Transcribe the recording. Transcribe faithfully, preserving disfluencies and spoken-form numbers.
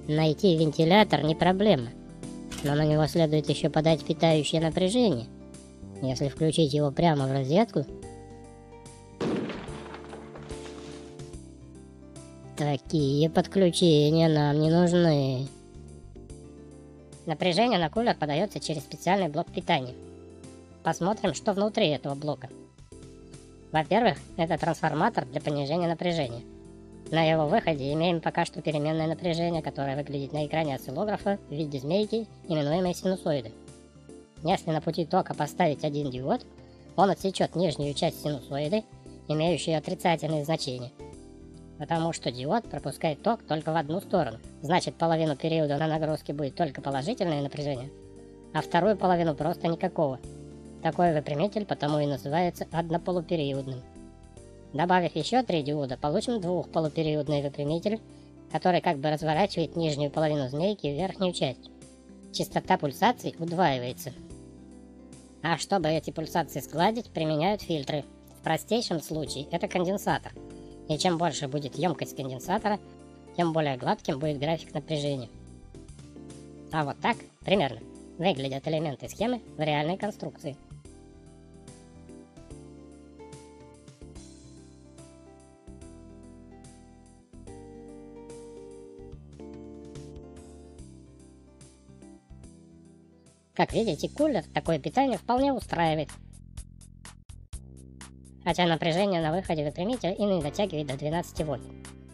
Найти вентилятор не проблема, но на него следует еще подать питающее напряжение. Если включить его прямо в розетку, такие подключения нам не нужны. Напряжение на кулер подается через специальный блок питания. Посмотрим, что внутри этого блока. Во-первых, это трансформатор для понижения напряжения. На его выходе имеем пока что переменное напряжение, которое выглядит на экране осциллографа в виде змейки, именуемой синусоидой. Если на пути тока поставить один диод, он отсечет нижнюю часть синусоиды, имеющую отрицательные значения. Потому что диод пропускает ток только в одну сторону. Значит, половину периода на нагрузке будет только положительное напряжение, а вторую половину просто никакого. Такой выпрямитель потому и называется однополупериодным. Добавив еще три диода, получим двухполупериодный выпрямитель, который как бы разворачивает нижнюю половину змейки в верхнюю часть. Частота пульсаций удваивается. А чтобы эти пульсации сгладить, применяют фильтры. В простейшем случае это конденсатор. И чем больше будет емкость конденсатора, тем более гладким будет график напряжения. А вот так, примерно, выглядят элементы схемы в реальной конструкции. Как видите, кулер такое питание вполне устраивает. Хотя напряжение на выходе выпрямителя и не дотягивает до двенадцати вольт.